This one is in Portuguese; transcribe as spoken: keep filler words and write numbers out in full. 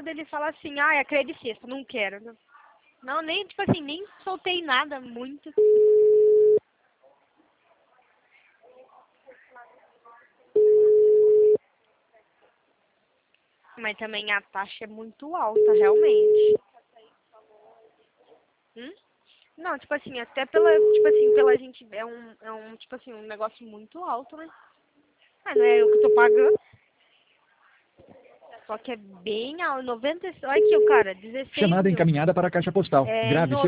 nada, ele fala assim, ah, é creme de sexta, não quero. Não, não, nem, tipo assim, nem soltei nada muito. Mas também a taxa é muito alta, realmente. Hum? Não, tipo assim, até pela, tipo assim, pela gente, é um, é um, tipo assim, um negócio muito alto, né? Ah, não é eu que tô pagando. Só que é bem alto, noventa, olha aqui o cara, dezesseis Chamada mil. encaminhada para a caixa postal. É, Grave seu